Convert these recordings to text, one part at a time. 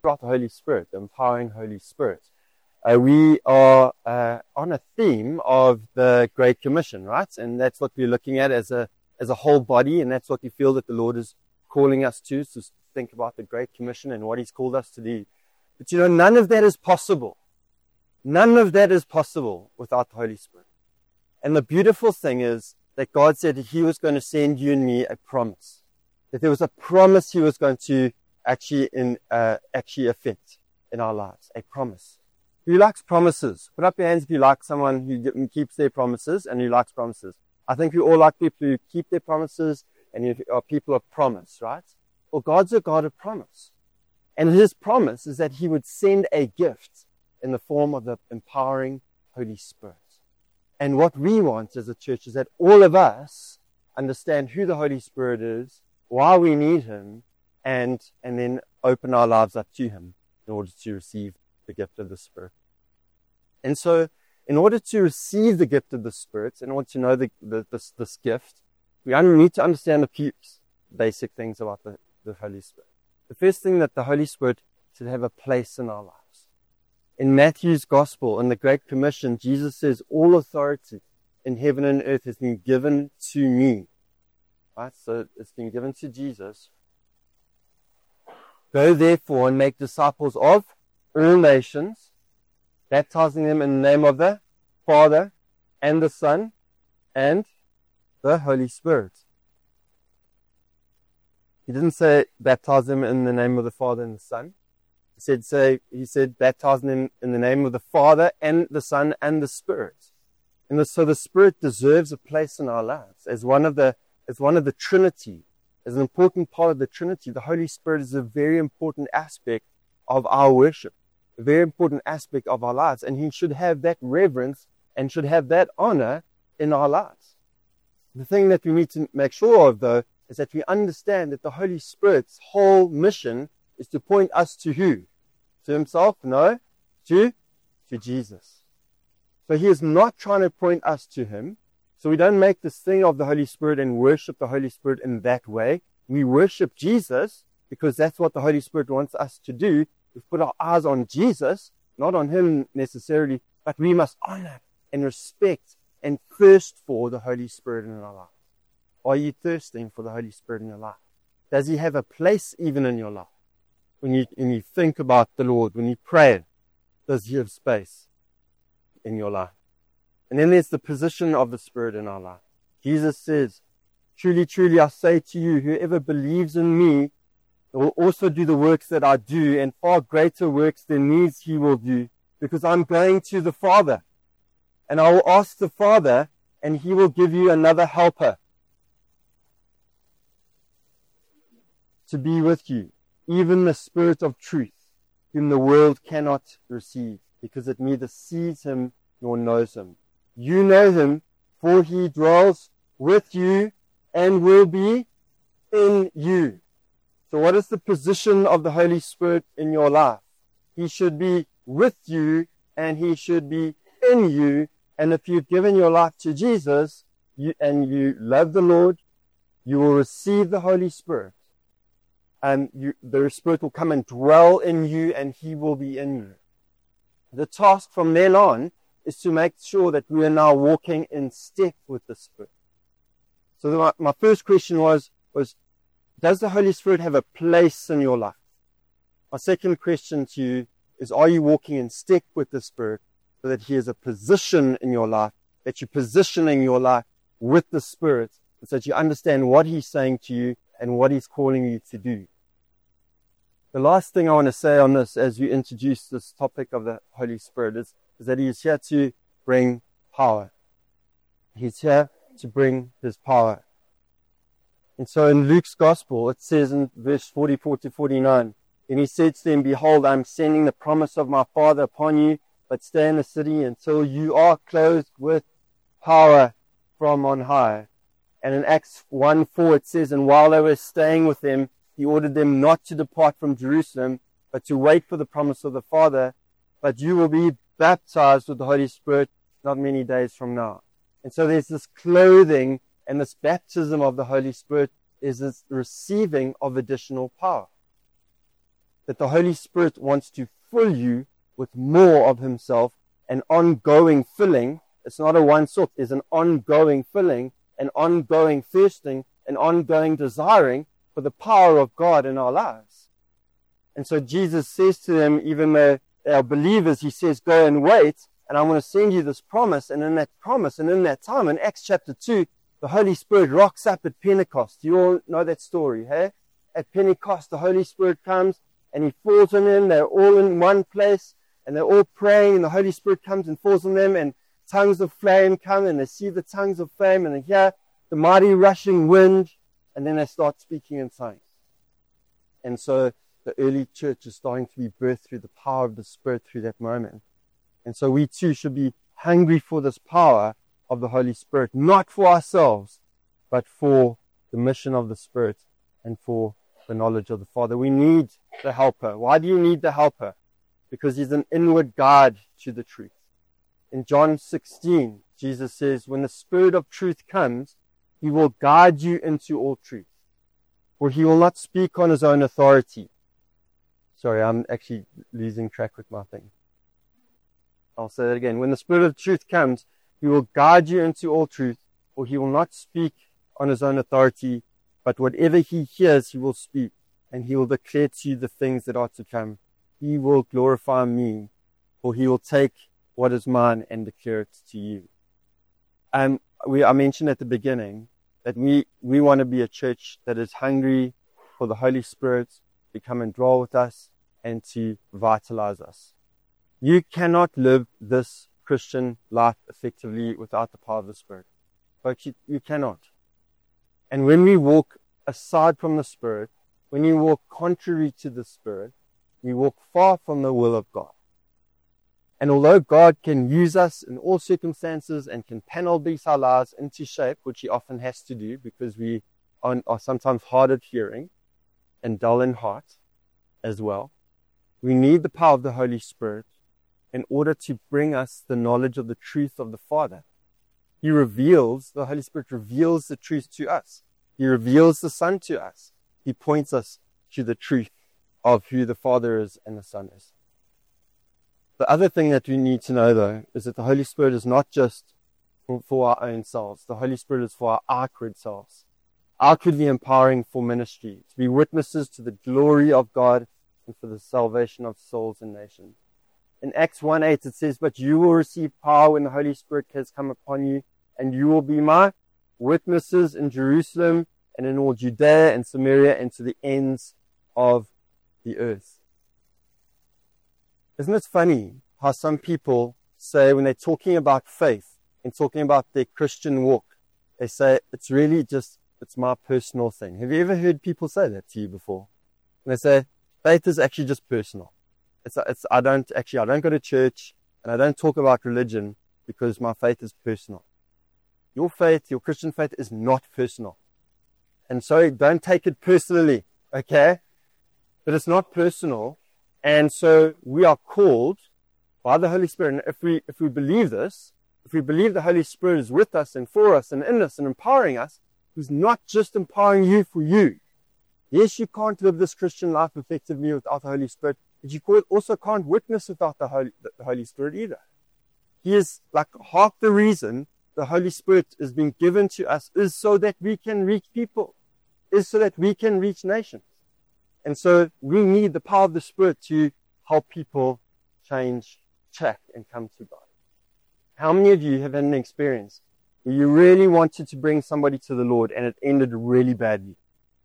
about the Holy Spirit, the empowering Holy Spirit. We are on a theme of the Great Commission, right? And that's what we're looking at as a whole body, and that's what we feel that the Lord is calling us to think about the Great Commission and what He's called us to do. But none of that is possible. None of that is possible without the Holy Spirit. And the beautiful thing is that God said that He was going to send you and me a promise. That there was a promise He was going to actually affect in our lives. A promise. Who likes promises? Put up your hands if you like someone who keeps their promises and who likes promises. I think we all like people who keep their promises and who are people of promise, right? Well, God's a God of promise. And His promise is that He would send a gift in the form of the empowering Holy Spirit. And what we want as a church is that all of us understand who the Holy Spirit is, why we need Him, and then open our lives up to Him in order to receive the gift of the Spirit. And so, in order to receive the gift of the Spirit, in order to know this gift, we need to understand a few basic things about the Holy Spirit. The first thing, that the Holy Spirit should have a place in our lives. In Matthew's Gospel, in the Great Commission, Jesus says, all authority in heaven and earth has been given to me. Right? So it's been given to Jesus. Go therefore and make disciples of all nations, baptizing them in the name of the Father and the Son and the Holy Spirit. He didn't say baptize them in the name of the Father and the Son. He said baptize them in the name of the Father and the Son and the Spirit. And so the Spirit deserves a place in our lives as one of the Trinity, as an important part of the Trinity. The Holy Spirit is a very important aspect of our worship, a very important aspect of our lives, and He should have that reverence and should have that honor in our lives. The thing that we need to make sure of, though, is that we understand that the Holy Spirit's whole mission is to point us to who? To Himself? No, to Jesus. So He is not trying to point us to Him. So we don't make this thing of the Holy Spirit and worship the Holy Spirit in that way. We worship Jesus because that's what the Holy Spirit wants us to do. We put our eyes on Jesus, not on Him necessarily, but we must honor and respect and thirst for the Holy Spirit in our life. Are you thirsting for the Holy Spirit in your life? Does He have a place even in your life? When you think about the Lord, when you pray, does He have space in your life? And then there's the position of the Spirit in our life. Jesus says, truly, truly, I say to you, whoever believes in me will also do the works that I do, and far greater works than these he will do, because I'm going to the Father. And I will ask the Father, and He will give you another helper to be with you, even the Spirit of truth, whom the world cannot receive, because it neither sees Him nor knows Him. You know Him, for He dwells with you and will be in you. So what is the position of the Holy Spirit in your life? He should be with you and He should be in you. And if you've given your life to Jesus and you love the Lord, you will receive the Holy Spirit. And the Spirit will come and dwell in you and He will be in you. The task from then on is to make sure that we are now walking in step with the Spirit. So my first question was, does the Holy Spirit have a place in your life? My second question to you is, are you walking in step with the Spirit so that He has a position in your life, that you're positioning your life with the Spirit, so that you understand what He's saying to you and what He's calling you to do? The last thing I want to say on this as we introduce this topic of the Holy Spirit is that He is here to bring power. He's here to bring His power. And so in Luke's Gospel, it says in verse 44 to 49, and He said to them, behold, I am sending the promise of my Father upon you, but stay in the city until you are clothed with power from on high. And in Acts 1:4 it says, and while they were staying with them, He ordered them not to depart from Jerusalem, but to wait for the promise of the Father. But you will be baptized with the Holy Spirit not many days from now. And so there's this clothing and this baptism of the Holy Spirit is this receiving of additional power. that the Holy Spirit wants to fill you with more of himself, an ongoing filling. It's not a one sort. There's an ongoing filling, an ongoing thirsting, an ongoing desiring for the power of God in our lives. And so Jesus says to them, even though they are believers, he says, go and wait, and I'm going to send you this promise. And in that promise, and in that time, in Acts chapter 2, the Holy Spirit rocks up at Pentecost. You all know that story, hey? At Pentecost, the Holy Spirit comes, and he falls on them. They're all in one place, and they're all praying, and the Holy Spirit comes and falls on them, and tongues of flame come, and they see the tongues of flame, and they hear the mighty rushing wind, and then they start speaking in tongues. And so the early church is starting to be birthed through the power of the Spirit through that moment. And so we too should be hungry for this power of the Holy Spirit, not for ourselves, but for the mission of the Spirit and for the knowledge of the Father. We need the helper. Why do you need the helper? Because he's an inward guide to the truth. In John 16, Jesus says, when the Spirit of truth comes, he will guide you into all truth. For he will not speak on his own authority. Sorry, I'm actually losing track with my thing. I'll say that again. When the Spirit of truth comes, he will guide you into all truth, for he will not speak on his own authority, but whatever he hears, he will speak, and he will declare to you the things that are to come. He will glorify me, for he will take what is mine and declare it to you. I mentioned at the beginning that we want to be a church that is hungry for the Holy Spirit to come and dwell with us and to vitalize us. You cannot live this Christian life effectively without the power of the Spirit. Folks, you cannot. And when we walk aside from the Spirit, when you walk contrary to the Spirit, we walk far from the will of God. And although God can use us in all circumstances and can panel these our lives into shape, which he often has to do because we are sometimes hard of hearing and dull in heart as well, we need the power of the Holy Spirit in order to bring us the knowledge of the truth of the Father. The Holy Spirit reveals the truth to us. He reveals the Son to us. He points us to the truth of who the Father is and the Son is. The other thing that we need to know, though, is that the Holy Spirit is not just for our own selves. The Holy Spirit is for our outward selves, outwardly empowering for ministry, to be witnesses to the glory of God and for the salvation of souls and nations. In Acts 1:8 it says, but you will receive power when the Holy Spirit has come upon you, and you will be my witnesses in Jerusalem and in all Judea and Samaria and to the ends of the earth. Isn't it funny how some people say when they're talking about faith and talking about their Christian walk, they say it's my personal thing. Have you ever heard people say that to you before? And they say faith is actually just personal. I don't go to church and I don't talk about religion because my faith is personal. Your faith, your Christian faith, is not personal. And so don't take it personally, okay? But it's not personal. And so we are called by the Holy Spirit. And if we believe this, if we believe the Holy Spirit is with us and for us and in us and empowering us, who's not just empowering you for you. Yes, you can't live this Christian life effectively without the Holy Spirit, but you also can't witness without the Holy Spirit either. He is like half the reason the Holy Spirit is being given to us is so that we can reach people, is so that we can reach nations. And so we need the power of the Spirit to help people change track and come to God. How many of you have had an experience where you really wanted to bring somebody to the Lord and it ended really badly?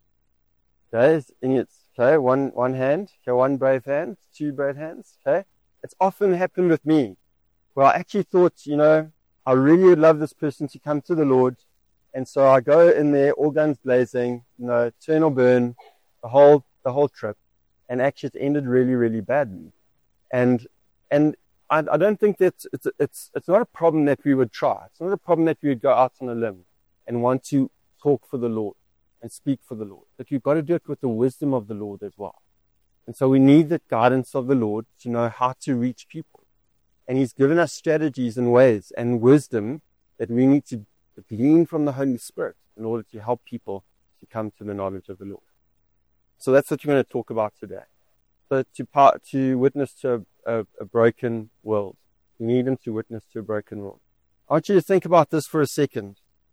Okay, one hand, okay, one brave hand, two brave hands, okay? It's often happened with me, where I actually thought, I really would love this person to come to the Lord, and so I go in there, all guns blazing, turn or burn, the whole trip, and actually it ended really, really badly. And I don't think that it's not a problem that we would try. It's not a problem that we would go out on a limb and want to talk for the Lord and speak for the Lord. But you've got to do it with the wisdom of the Lord as well. And so we need the guidance of the Lord to know how to reach people. And he's given us strategies and ways and wisdom that we need to glean from the Holy Spirit in order to help people to come to the knowledge of the Lord. So that's what we're going to talk about today. So to witness to a broken world. You need him to witness to a broken world. I want you to think about this for a second.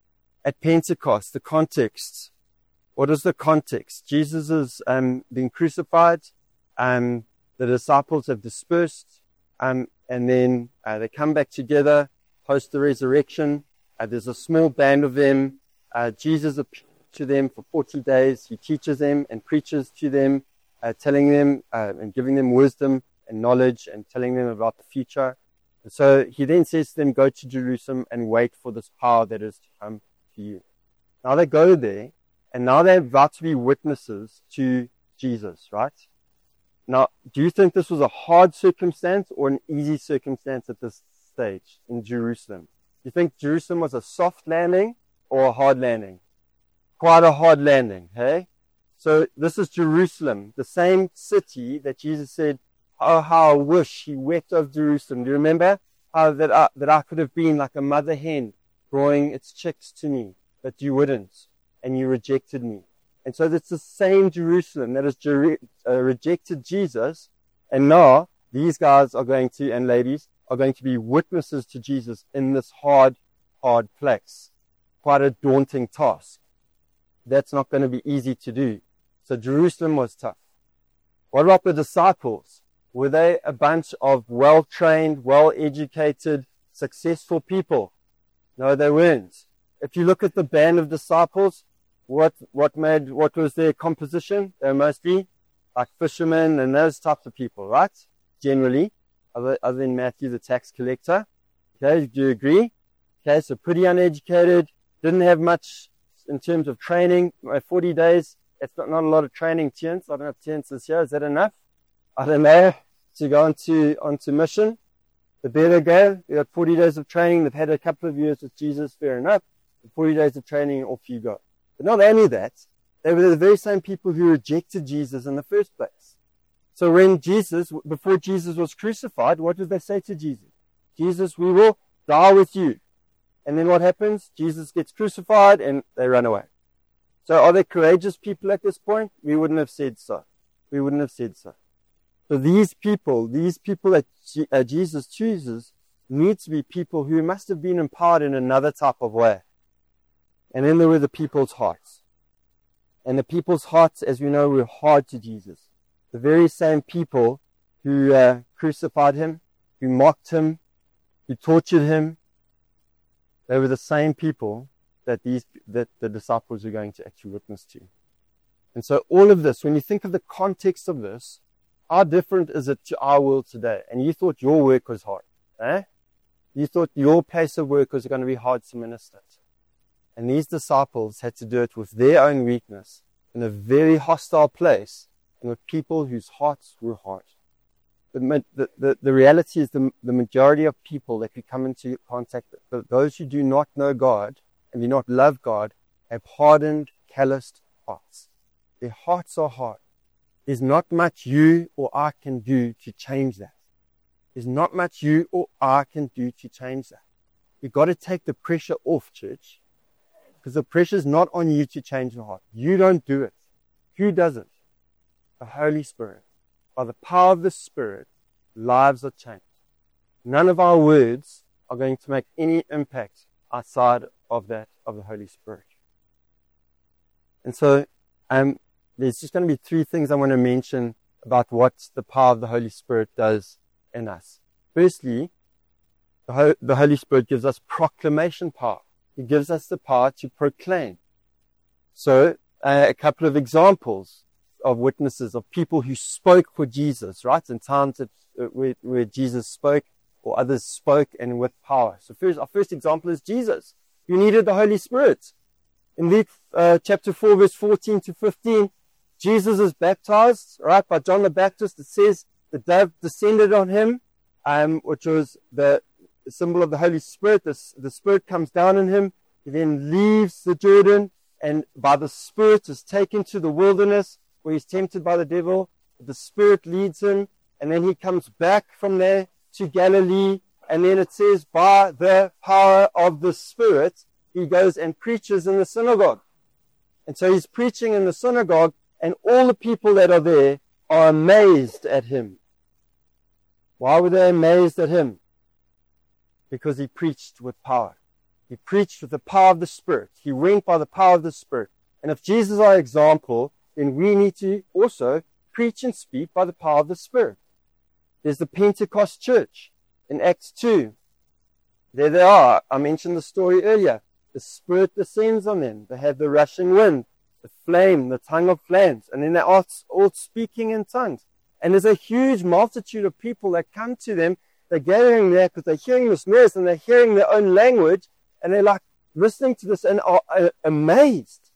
At Pentecost, the context. What is the context? Jesus is being crucified. The disciples have dispersed. And then they come back together post the resurrection. There's a small band of them. Jesus appears to them for 40 days. He teaches them and preaches to them, telling them and giving them wisdom and knowledge and telling them about the future. And so he then says to them, go to Jerusalem and wait for this power that is to come to you. Now they go there, and now they're about to be witnesses to Jesus, right? Now, do you think this was a hard circumstance or an easy circumstance at this stage in Jerusalem? Do you think Jerusalem was a soft landing or a hard landing? Quite a hard landing, hey? So this is Jerusalem, the same city that Jesus said, oh, how I wish, he wept over Jerusalem. Do you remember how that I could have been like a mother hen growing its chicks to me, but you wouldn't, and you rejected me. And so it's the same Jerusalem that has rejected Jesus, and now these guys are going to, and ladies, are going to be witnesses to Jesus in this hard place. Quite a daunting task. That's not going to be easy to do. So Jerusalem was tough. What about the disciples? Were they a bunch of well-trained, well-educated, successful people? No, they weren't. If you look at the band of disciples, what was their composition? They were mostly like fishermen and those types of people, right? Generally, other than Matthew, the tax collector. Okay, do you agree? Okay, so pretty uneducated, didn't have much in terms of training. 40 days, that's not a lot of training, Terence. I don't know if Terence is here. Is that enough? I don't know, to go onto mission. The better go. They got 40 days of training. They've had a couple of years with Jesus, fair enough. 40 days of training, off you go. But not only that, they were the very same people who rejected Jesus in the first place. So before Jesus was crucified, what did they say to Jesus? Jesus, we will die with you. And then what happens? Jesus gets crucified and they run away. So are they courageous people at this point? We wouldn't have said so. We wouldn't have said so. So these people that Jesus chooses need to be people who must have been empowered in another type of way. And then there were the people's hearts. And the people's hearts, as we know, were hard to Jesus. The very same people who crucified him, who mocked him, who tortured him, they were the same people that the disciples were going to actually witness to. And so all of this, when you think of the context of this, how different is it to our world today? And you thought your work was hard, eh? You thought your place of work was going to be hard to minister to. And these disciples had to do it with their own weakness in a very hostile place and with people whose hearts were hard. The reality is the majority of people that we come into contact with, those who do not know God and do not love God, have hardened, calloused hearts. Their hearts are hard. There's not much you or I can do to change that. There's not much you or I can do to change that. You've got to take the pressure off, church. Because the pressure's not on you to change your heart. You don't do it. Who does it? The Holy Spirit. By the power of the Spirit, lives are changed. None of our words are going to make any impact outside of that of the Holy Spirit. And so, there's just going to be three things I want to mention about what the power of the Holy Spirit does in us. Firstly, the Holy Spirit gives us proclamation power. He gives us the power to proclaim. So, a couple of examples of witnesses, of people who spoke for Jesus, right? In times where Jesus spoke or others spoke and with power. So our first example is Jesus, who needed the Holy Spirit. In Luke chapter 4, verse 14 to 15, Jesus is baptized, right, by John the Baptist. It says the dove descended on him, which was the symbol of the Holy Spirit. The Spirit comes down on him. He then leaves the Jordan and by the Spirit is taken to the wilderness where he's tempted by the devil. The Spirit leads him and then he comes back from there to Galilee. And then it says by the power of the Spirit, he goes and preaches in the synagogue. And so he's preaching in the synagogue and all the people that are there are amazed at him. Why were they amazed at him? Because he preached with power. He preached with the power of the Spirit. He went by the power of the Spirit. And if Jesus is our example, then we need to also preach and speak by the power of the Spirit. There's the Pentecost church in Acts 2. There they are. I mentioned the story earlier. The Spirit descends on them. They have the rushing wind, the flame, the tongue of flames. And then they're all speaking in tongues. And there's a huge multitude of people that come to them. They're gathering there because they're hearing this noise and they're hearing their own language. And they're like listening to this and are amazed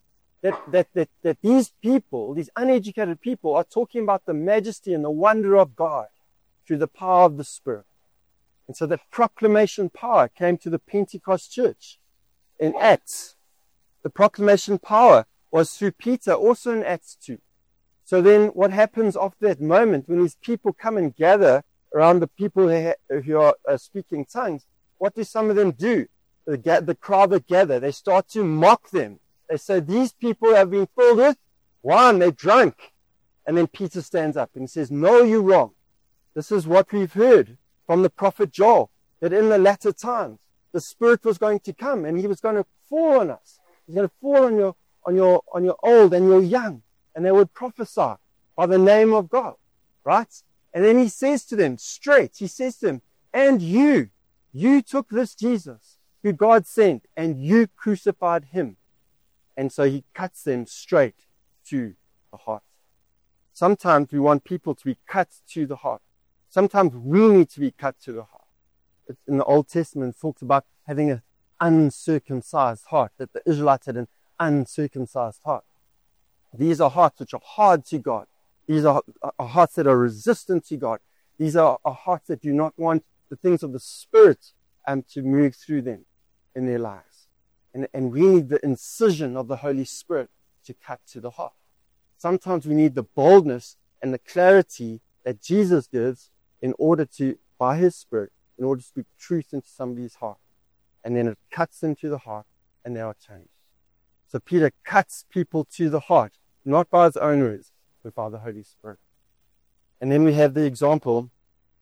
that these people, these uneducated people, are talking about the majesty and the wonder of God through the power of the Spirit. And so that proclamation power came to the Pentecost church in Acts. The proclamation power was through Peter, also in Acts 2. So then what happens after that moment when these people come and gather around the people who are speaking tongues? What do some of them do? The crowd that gather, they start to mock them. They say, these people have been filled with wine, they're drunk. And then Peter stands up and says, no, you're wrong. This is what we've heard from the prophet Joel, that in the latter times, the Spirit was going to come and he was going to fall on us. He's going to fall on your old and your young. And they would prophesy by the name of God, right? And then he says to them straight, he says to them, and you took this Jesus who God sent and you crucified him. And so he cuts them straight to the heart. Sometimes we want people to be cut to the heart. Sometimes we need to be cut to the heart. In the Old Testament, it talks about having an uncircumcised heart, that the Israelites had an uncircumcised heart. These are hearts which are hard to God. These are hearts that are resistant to God. These are hearts that do not want the things of the Spirit to move through them in their lives. And we need the incision of the Holy Spirit to cut to the heart. Sometimes we need the boldness and the clarity that Jesus gives in order to, by his Spirit, in order to speak truth into somebody's heart. And then it cuts them to the heart and they are changed. So Peter cuts people to the heart, not by his own words, but by the Holy Spirit. And then we have the example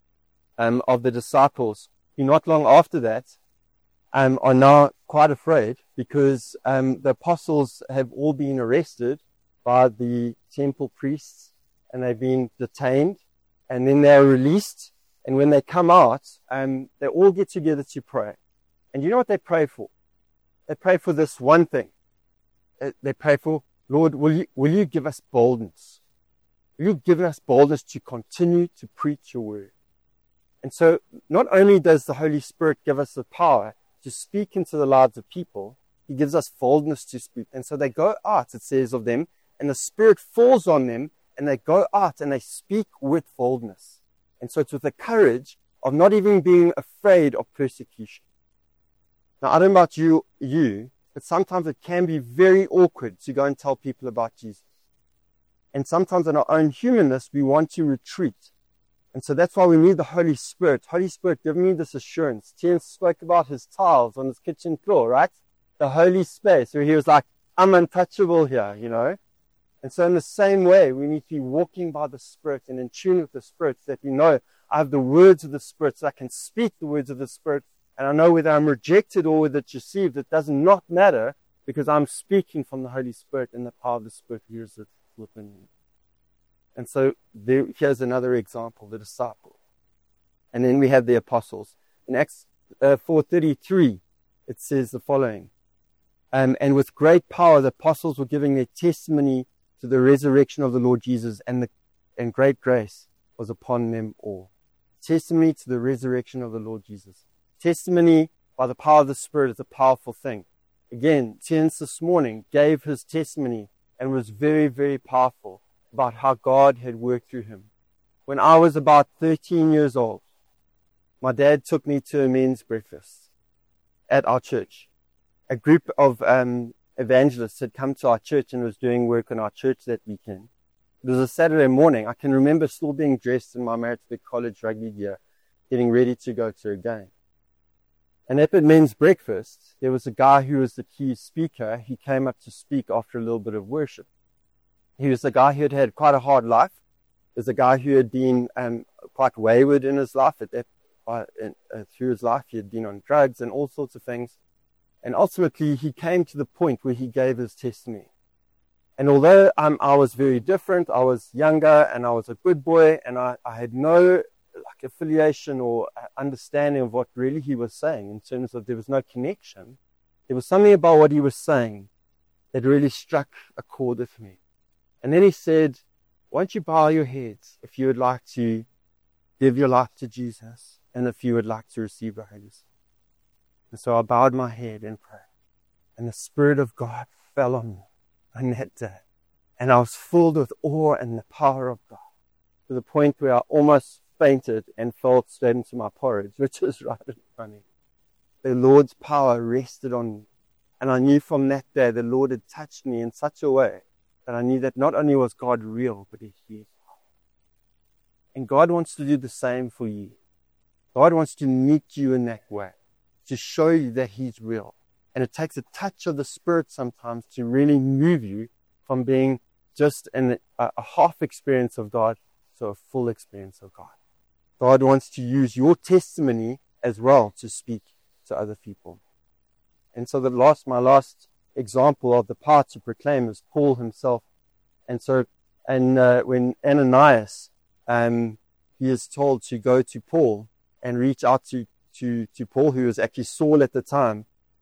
of the disciples who not long after that are now quite afraid because the apostles have all been arrested by the temple priests and they've been detained and then they're released. And when they come out, they all get together to pray. And you know what they pray for? They pray for this one thing. They pray for, Lord, will you give us boldness? Will you give us boldness to continue to preach your word? And so not only does the Holy Spirit give us the power to speak into the lives of people, he gives us boldness to speak. And so they go out, it says of them, and the Spirit falls on them, and they go out and they speak with boldness. And so it's with the courage of not even being afraid of persecution. Now, I don't know about you, but sometimes it can be very awkward to go and tell people about Jesus. And sometimes in our own humanness, we want to retreat. And so that's why we need the Holy Spirit. Holy Spirit, give me this assurance. Terence spoke about his tiles on his kitchen floor, right? The holy space where he was like, I'm untouchable here, you know? And so in the same way, we need to be walking by the Spirit and in tune with the Spirit so that we know I have the words of the Spirit so I can speak the words of the Spirit. And I know whether I'm rejected or whether it's received, it does not matter because I'm speaking from the Holy Spirit and the power of the Spirit who is within me. And so here's another example, the disciple. And then we have the apostles. In Acts 4:33, it says the following. And with great power, the apostles were giving their testimony to the resurrection of the Lord Jesus, and great grace was upon them all. Testimony to the resurrection of the Lord Jesus. Testimony by the power of the Spirit is a powerful thing. Again, Terence this morning gave his testimony and was very, very powerful about how God had worked through him. When I was about 13 years old, my dad took me to a men's breakfast at our church. A group of evangelists had come to our church and was doing work on our church that weekend. It was a Saturday morning. I can remember still being dressed in my Maritzburg College rugby gear, getting ready to go to a game. And at the men's breakfast, there was a guy who was the key speaker. He came up to speak after a little bit of worship. He was a guy who had had quite a hard life. there's a guy who had been quite wayward in his life. Through his life, he had been on drugs and all sorts of things. And ultimately, he came to the point where he gave his testimony. And although I was very different, I was younger and I was a good boy, and I had no affiliation or understanding of what really he was saying, in terms of there was no connection. There was something about what he was saying that really struck a chord with me. And then he said, won't you bow your heads if you would like to give your life to Jesus, and if you would like to receive the Holy Spirit? And so I bowed my head and prayed. And the Spirit of God fell on me on that day. And I was filled with awe and the power of God, to the point where I almost fainted and fell straight into my porridge, which was right in front of me. The Lord's power rested on me. And I knew from that day the Lord had touched me in such a way that I knew that not only was God real, but He is. And God wants to do the same for you. God wants to meet you in that way, to show you that He's real. And it takes a touch of the Spirit sometimes to really move you from being just a half experience of God to a full experience of God. God wants to use your testimony as well to speak to other people. And so my last example of the power to proclaim is Paul himself. And when Ananias, he is told to go to Paul and reach out to Paul, who was actually Saul at the time.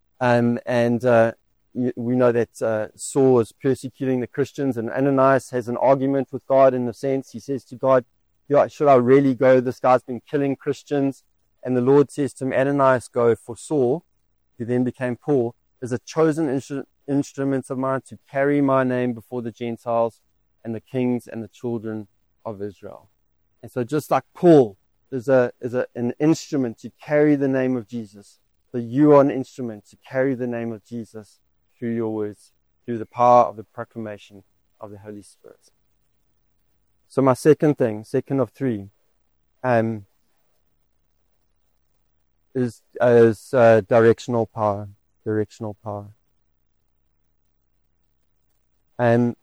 We know that Saul was persecuting the Christians, and Ananias has an argument with God in the sense, he says to God, should I really go? This guy's been killing Christians. And the Lord says to him, Ananias, go, for Saul, who then became Paul, is a chosen instrument of mine to carry my name before the Gentiles and the kings and the children of Israel. And so just like Paul is an instrument to carry the name of Jesus, so you are an instrument to carry the name of Jesus through your words, through the power of the proclamation of the Holy Spirit. So my second of three, is directional power. Directional power. And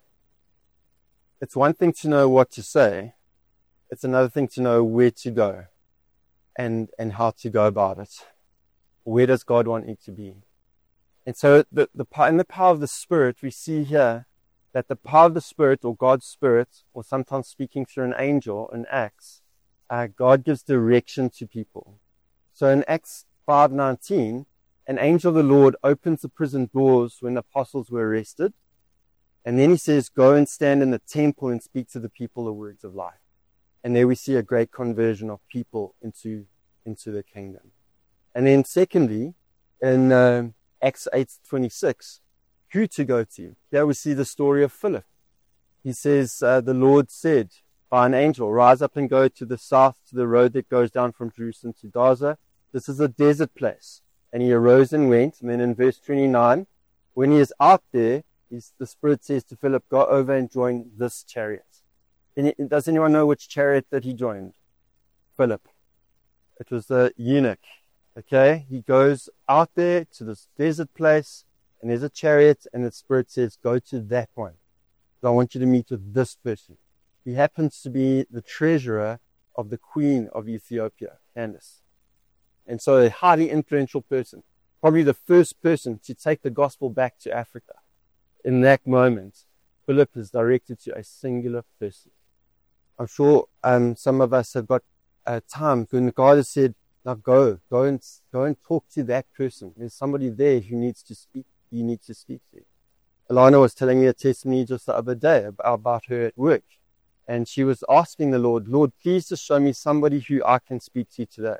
it's one thing to know what to say. It's another thing to know where to go and how to go about it. Where does God want you to be? And so in the power of the Spirit, we see here that the power of the Spirit, or God's Spirit, or sometimes speaking through an angel in Acts, God gives direction to people. So in Acts 5:19, an angel of the Lord opens the prison doors when the apostles were arrested. And then he says, go and stand in the temple and speak to the people the words of life. And there we see a great conversion of people into the kingdom. And then secondly, in Acts 8:26, who to go to? Here we see the story of Philip. He says, the Lord said by an angel, rise up and go to the south, to the road that goes down from Jerusalem to Gaza. This is a desert place. And he arose and went. And then in verse 29, when he is out there, the Spirit says to Philip, go over and join this chariot. Does anyone know which chariot that he joined? Philip. It was the eunuch. Okay, he goes out there to this desert place, and there's a chariot, and the Spirit says, go to that one. So I want you to meet with this person. He happens to be the treasurer of the Queen of Ethiopia, Candace. And so a highly influential person, probably the first person to take the gospel back to Africa. In that moment, Philip is directed to a singular person. I'm sure some of us have got time when God has said, now go and talk to that person. There's somebody there who needs to speak. You need to speak to. Alana was telling me a testimony just the other day about her at work. And she was asking the Lord, please just show me somebody who I can speak to today.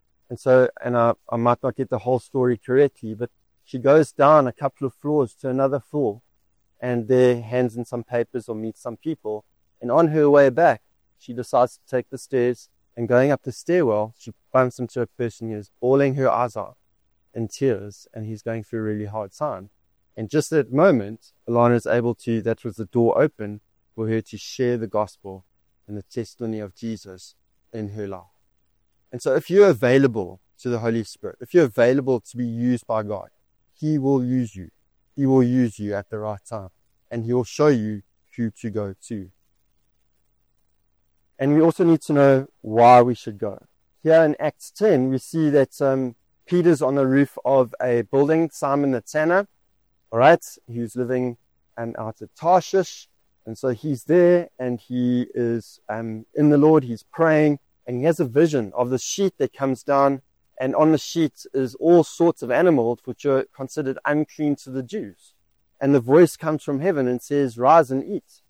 And I might not get the whole story correctly, but she goes down a couple of floors to another floor and there hands in some papers or meets some people. And on her way back, she decides to take the stairs, and going up the stairwell, she bumps into a person who is bawling her eyes out in tears, and he's going through a really hard time. And just at that moment, Alana is able to, that was the door open for her to share the gospel and the testimony of Jesus in her life. And so if you're available to the Holy Spirit, if you're available to be used by God, He will use you. He will use you at the right time, and He will show you who to go to. And we also need to know why we should go. Here in Acts 10, we see that Peter's on the roof of a building, Simon the tanner, all right, who's living out at Tarshish. And so he's there and he is in the Lord, he's praying, and he has a vision of the sheet that comes down, and on the sheet is all sorts of animals which are considered unclean to the Jews. And the voice comes from heaven and says, rise and eat.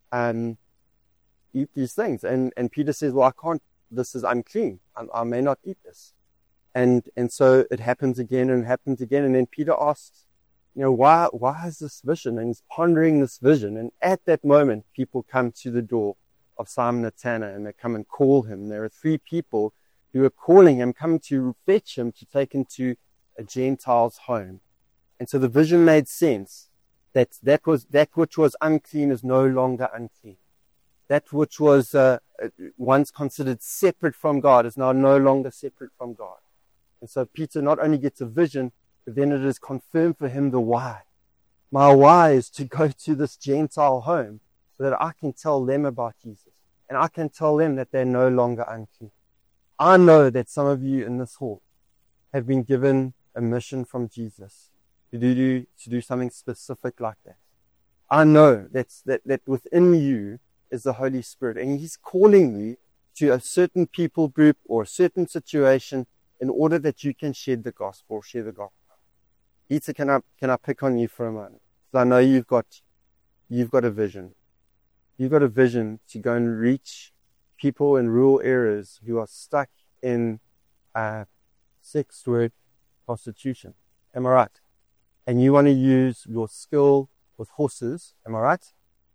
Eat these things. And Peter says, well, I can't, this is unclean. I may not eat this. And so it happens again and happens again. And then Peter asks, why is this vision? And he's pondering this vision. And at that moment, people come to the door of Simon the tanner and they come and call him. There are 3 people who are calling him, coming to fetch him to take him to a Gentile's home. And so the vision made sense. That which was unclean is no longer unclean. That which was once considered separate from God is now no longer separate from God. And so Peter not only gets a vision, but then it is confirmed for him the why. My why is to go to this Gentile home so that I can tell them about Jesus. And I can tell them that they're no longer unclean. I know that some of you in this hall have been given a mission from Jesus to do something specific like that. I know that within you is the Holy Spirit, and He's calling you to a certain people group or a certain situation in order that you can share the gospel. Peter, can I pick on you for a moment? Because I know you've got a vision. You've got a vision to go and reach people in rural areas who are stuck in sex, work, prostitution. Am I right? And you want to use your skill with horses. Am I right?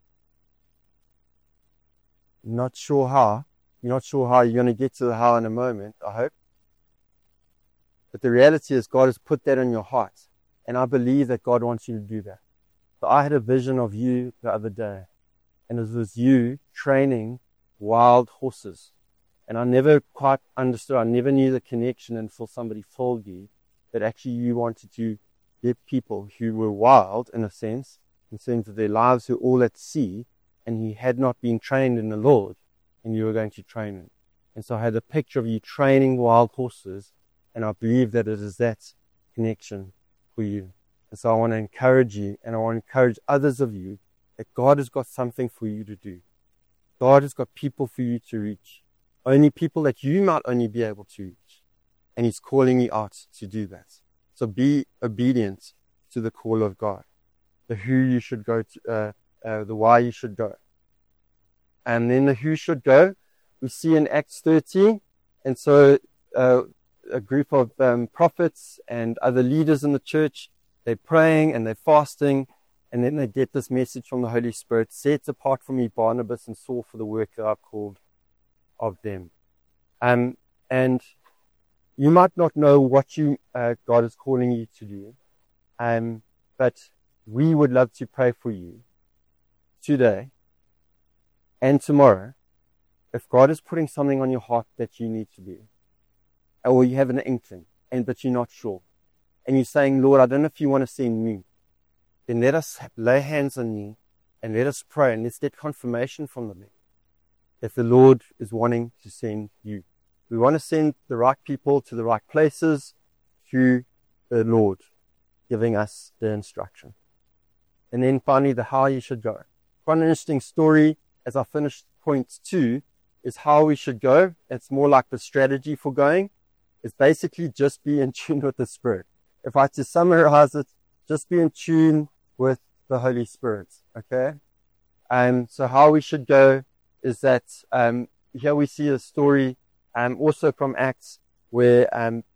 Not sure how. You're not sure how. You're going to get to the how in a moment, I hope. But the reality is God has put that in your heart. And I believe that God wants you to do that. So I had a vision of you the other day. And it was you training wild horses. And I never quite understood. I never knew the connection until somebody told you that actually you wanted to get people who were wild, in a sense of their lives, who were all at sea, and he had not been trained in the Lord, and you were going to train them. And so I had a picture of you training wild horses, and I believe that it is that connection for you. And so I want to encourage you, and I want to encourage others of you, that God has got something for you to do. God has got people for you to reach. Only people that you might only be able to reach. And He's calling you out to do that. So be obedient to the call of God. The who you should go to, the why you should go. And then the who should go, we see in Acts 30. And so a group of prophets and other leaders in the church, they're praying and they're fasting. And then they get this message from the Holy Spirit: set apart from me Barnabas and Saul for the work that I've called of them. And you might not know what God is calling you to do, but we would love to pray for you today and tomorrow if God is putting something on your heart that you need to do, or you have an inkling, but you're not sure, and you're saying, Lord, I don't know if you want to send me. Then let us lay hands on you and let us pray, and let's get confirmation from the Lord that the Lord is wanting to send you. We want to send the right people to the right places through the Lord giving us the instruction. And then finally, the how you should go. Quite an interesting story as I finished point 2 is how we should go. It's more like the strategy for going. It's basically just be in tune with the Spirit. If I had to summarize it, just be in tune with the Holy Spirit. Okay? So how we should go is that here we see a story also from Acts where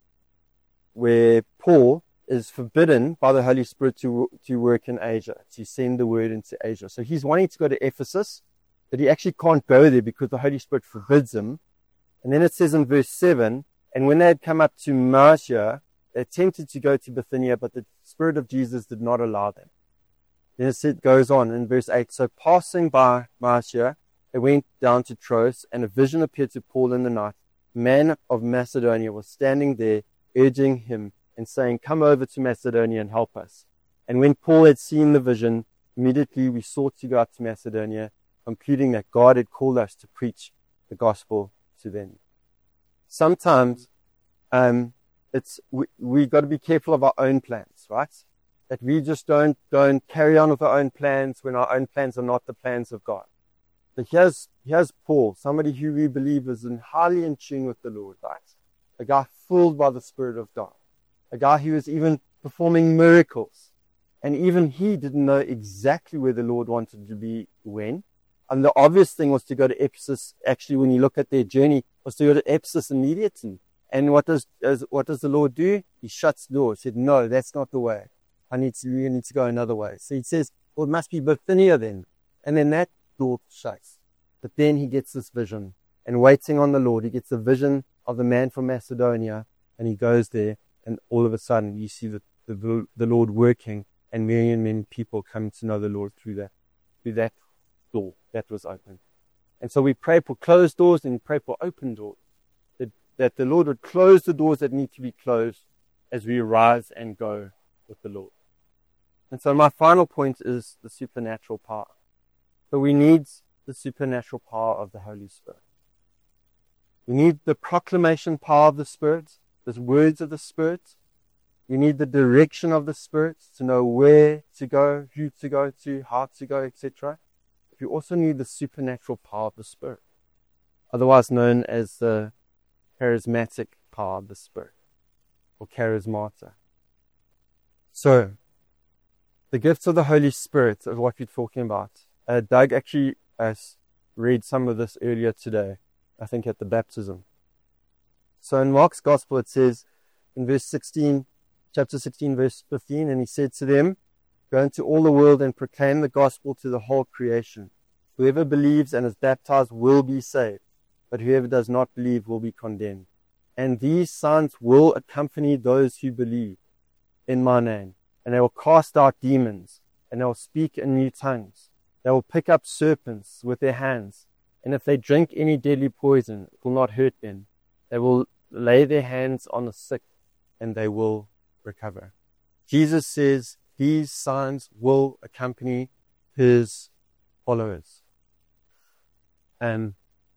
Paul is forbidden by the Holy Spirit to work in Asia, to send the word into Asia. So he's wanting to go to Ephesus, but he actually can't go there because the Holy Spirit forbids him. And then it says in verse 7, and when they had come up to Mysia, they attempted to go to Bithynia, but the Spirit of Jesus did not allow them. Then it goes on in verse 8, so passing by Mysia, they went down to Troas, and a vision appeared to Paul in the night. A man of Macedonia was standing there, urging him and saying, come over to Macedonia and help us. And when Paul had seen the vision, immediately we sought to go out to Macedonia, concluding that God had called us to preach the gospel to them. Sometimes we got to be careful of our own plans, right? That we just don't carry on with our own plans when our own plans are not the plans of God. But here's Paul, somebody who we believe is highly in tune with the Lord, right? A guy filled by the Spirit of God. A guy who was even performing miracles. And even he didn't know exactly where the Lord wanted to be when. And the obvious thing was to go to Ephesus. Actually, when you look at their journey, was to go to Ephesus immediately. And what does the Lord do? He shuts the door. He said, no, that's not the way. We need to go another way. So he says, well, it must be Bithynia then. And then that door shuts. But then he gets this vision. And waiting on the Lord, he gets a vision of the man from Macedonia. And he goes there. And all of a sudden, you see the Lord working. And many people come to know the Lord through that door that was open. And so we pray for closed doors and we pray for open doors. That the Lord would close the doors that need to be closed as we arise and go with the Lord. And so my final point is the supernatural power. So we need the supernatural power of the Holy Spirit. We need the proclamation power of the Spirit, the words of the Spirit. We need the direction of the Spirit to know where to go, who to go to, how to go, etc. We also need the supernatural power of the Spirit, otherwise known as the charismatic power of the Spirit, or charismata. So, the gifts of the Holy Spirit is what we're talking about. Doug actually read some of this earlier today, I think at the baptism. So in Mark's Gospel it says in chapter 16, verse 15, and he said to them, go into all the world and proclaim the gospel to the whole creation. Whoever believes and is baptized will be saved, but whoever does not believe will be condemned. And these signs will accompany those who believe in my name. And they will cast out demons, and they will speak in new tongues. They will pick up serpents with their hands, and if they drink any deadly poison, it will not hurt them. They will lay their hands on the sick, and they will recover. Jesus says these signs will accompany his followers. And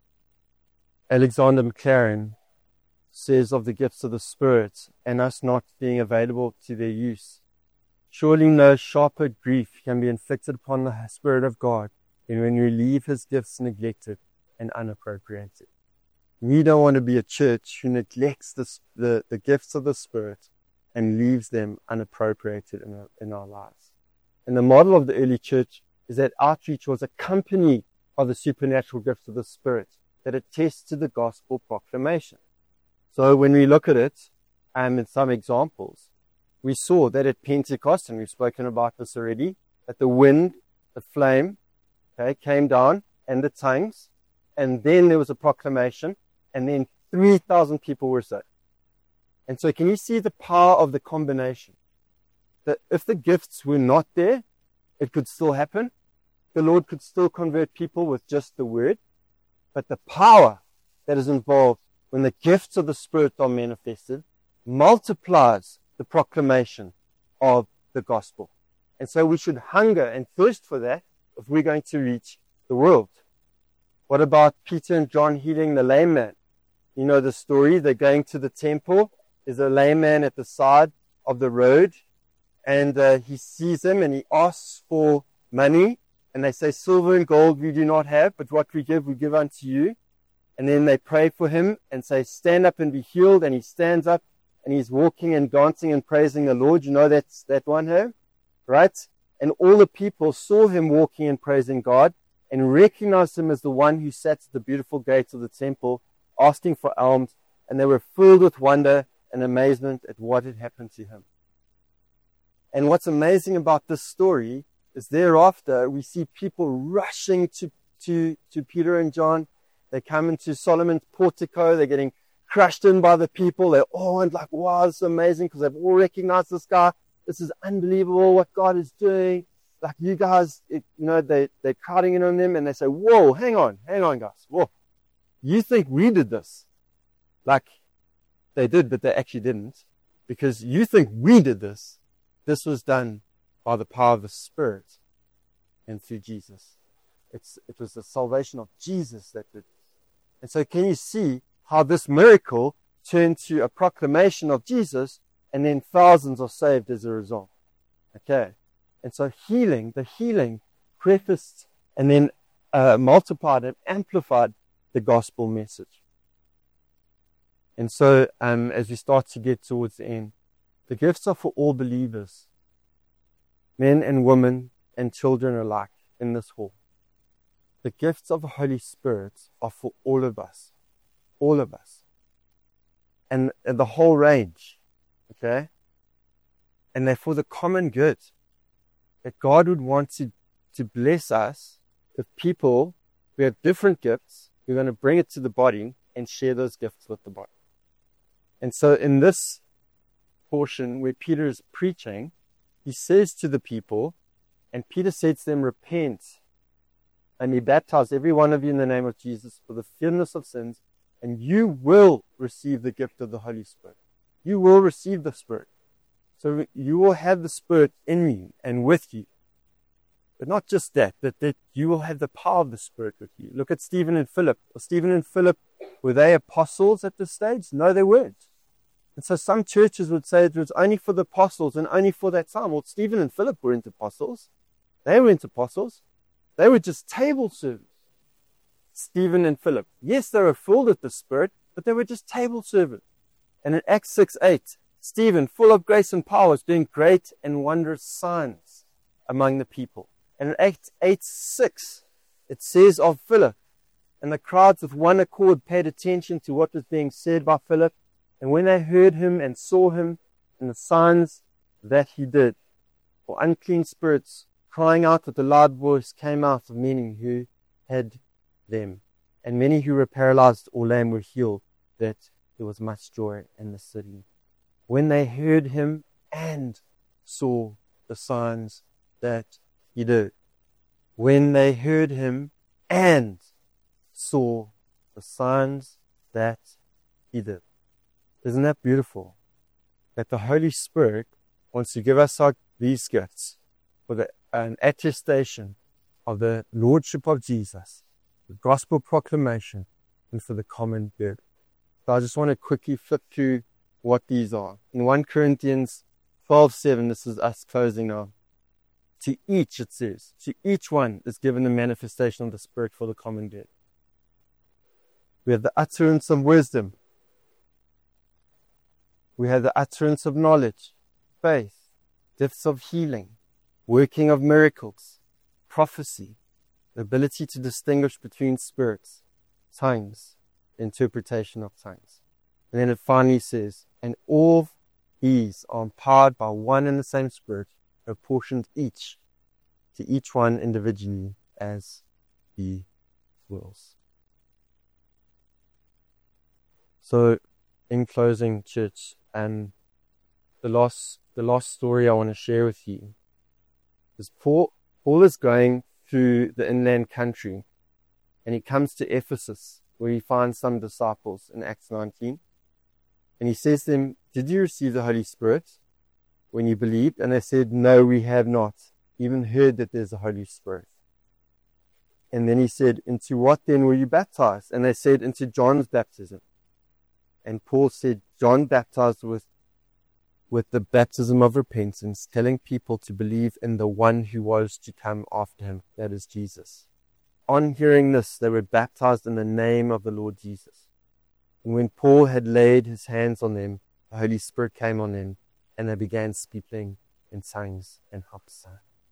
Alexander Maclaren says of the gifts of the Spirit and us not being available to their use, surely no sharper grief can be inflicted upon the Spirit of God than when we leave his gifts neglected and unappropriated. We don't want to be a church who neglects the gifts of the Spirit and leaves them unappropriated in our lives. And the model of the early church is that outreach was accompanied by the supernatural gifts of the Spirit that attest to the gospel proclamation. So when we look at it, in some examples, we saw that at Pentecost, and we've spoken about this already, that the wind, the flame, came down, and the tongues, and then there was a proclamation, and then 3,000 people were saved. And so can you see the power of the combination? That if the gifts were not there, it could still happen. The Lord could still convert people with just the word. But the power that is involved when the gifts of the Spirit are manifested multiplies the proclamation of the gospel. And so we should hunger and thirst for that if we're going to reach the world. What about Peter and John healing the lame man? You know the story. They're going to the temple. There's a lame man at the side of the road. And he sees him and he asks for money. And they say, silver and gold we do not have, but what we give unto you. And then they pray for him and say, stand up and be healed. And he stands up and he's walking and dancing and praising the Lord. You know that's that one here, right? And all the people saw him walking and praising God and recognized him as the one who sat at the beautiful gates of the temple asking for alms. And they were filled with wonder and amazement at what had happened to him. And what's amazing about this story is thereafter we see people rushing to Peter and John. They come into Solomon's portico. They're getting crushed in by the people. They're all like, wow, this is amazing because they've all recognized this guy. This is unbelievable what God is doing. Like you guys, they're crowding in on them and they say, whoa, hang on guys. Whoa, you think we did this? Like they did, but they actually didn't, because you think we did this. This was done by the power of the Spirit and through Jesus. It was the salvation of Jesus that did. And so can you see how this miracle turned to a proclamation of Jesus, and then thousands are saved as a result? Okay. And so the healing prefaced and then multiplied and amplified the gospel message. And so as we start to get towards the end, the gifts are for all believers, men and women and children alike in this hall. The gifts of the Holy Spirit are for all of us. All of us. And the whole range. Okay? And they're for the common good. That God would want to bless us with people who have different gifts. We're going to bring it to the body and share those gifts with the body. And so in this portion where Peter is preaching, he says to the people, and Peter said to them, repent and be baptized, every one of you, in the name of Jesus for the forgiveness of sins, and you will receive the gift of the Holy Spirit. You will receive the Spirit. So you will have the Spirit in you and with you. But not just that, but that you will have the power of the Spirit with you. Look at Stephen and Philip. Stephen and Philip, were they apostles at this stage? No, they weren't. And so some churches would say it was only for the apostles and only for that time. Well, Stephen and Philip weren't apostles. They weren't apostles. They were just table servers. Stephen and Philip. Yes, they were filled with the Spirit, but they were just table servers. And in Acts 6:8, Stephen, full of grace and power, was doing great and wondrous signs among the people. And in Acts 8:6, it says of Philip, and the crowds with one accord paid attention to what was being said by Philip. And when they heard him and saw him and the signs that he did, for unclean spirits, crying out with a loud voice, came out of many who had them. And many who were paralyzed or lame were healed, that there was much joy in the city. When they heard him and saw the signs that he did. When they heard him and saw the signs that he did. Isn't that beautiful? That the Holy Spirit wants to give us these gifts for an attestation of the Lordship of Jesus, the gospel proclamation, and for the common good. So I just want to quickly flip through what these are. In 1 Corinthians 12:7, this is us closing now. To each, it says, to each one is given the manifestation of the Spirit for the common good. We have the utterance of wisdom. We have the utterance of knowledge, faith, gifts of healing, working of miracles, prophecy, the ability to distinguish between spirits, tongues, interpretation of tongues. And then it finally says, and all these are empowered by one and the same Spirit, apportioned each to each one individually as he wills. So, in closing, church, and the last story I want to share with you is Paul is going through the inland country, and he comes to Ephesus, where he finds some disciples in Acts 19, and he says to them, did you receive the Holy Spirit when you believed? And they said, no, we have not even heard that there's a Holy Spirit. And then he said, into what then were you baptized? And they said, into John's baptism. And Paul said, John baptized with the baptism of repentance, telling people to believe in the one who was to come after him, that is Jesus. On hearing this, they were baptized in the name of the Lord Jesus. And when Paul had laid his hands on them, the Holy Spirit came on them, and they began speaking in tongues and prophesy.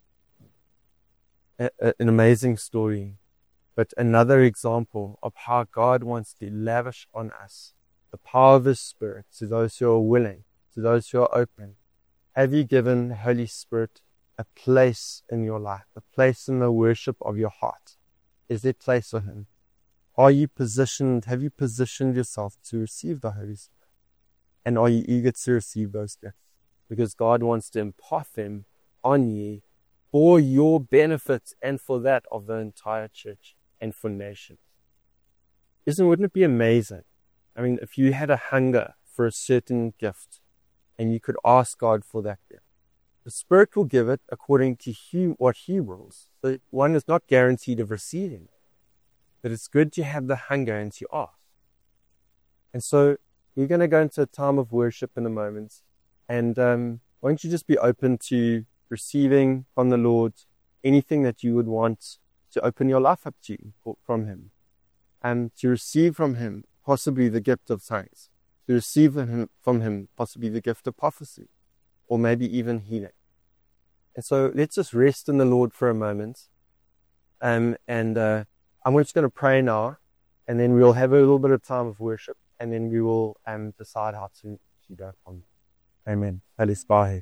An amazing story, but another example of how God wants to lavish on us the power of His Spirit to those who are willing, to those who are open. Have you given the Holy Spirit a place in your life, a place in the worship of your heart? Is there place for Him? Have you positioned yourself to receive the Holy Spirit? And are you eager to receive those gifts? Because God wants to impart them on you for your benefit and for that of the entire church and for nations. Wouldn't it be amazing? I mean, if you had a hunger for a certain gift and you could ask God for that gift, the Spirit will give it according to what He wills. So one is not guaranteed of receiving. but it's good to have the hunger and to ask. And so we're going to go into a time of worship in a moment. And why don't you just be open to receiving from the Lord anything that you would want to open your life up to from Him. And to receive from Him possibly the gift of tongues. To receive from Him possibly the gift of prophecy. Or maybe even healing. And so let's just rest in the Lord for a moment. I'm just going to pray now. And then we'll have a little bit of time of worship. And then we will decide how to go from there. Amen. Let's bow our heads.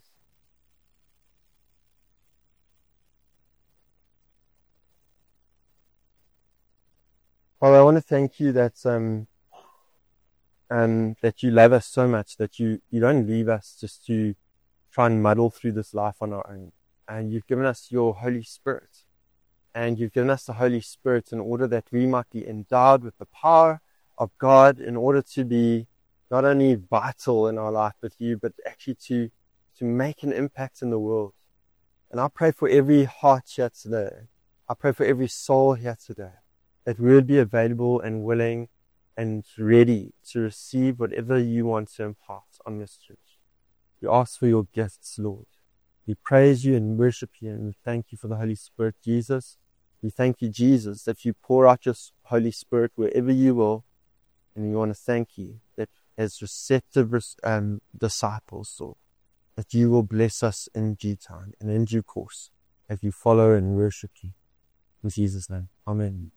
Father, I want to thank you that you love us so much, that you don't leave us just to try and muddle through this life on our own. And you've given us your Holy Spirit. And you've given us the Holy Spirit in order that we might be endowed with the power of God, in order to be not only vital in our life with you, but actually to make an impact in the world. And I pray for every heart here today. I pray for every soul here today, that we would be available and willing and ready to receive whatever you want to impart on this church. We ask for your gifts, Lord. We praise you and worship you, and we thank you for the Holy Spirit, Jesus. We thank you, Jesus, that you pour out your Holy Spirit wherever you will. And we want to thank you that as receptive disciples, Lord, that you will bless us in due time and in due course as we follow and worship you. In Jesus' name, amen.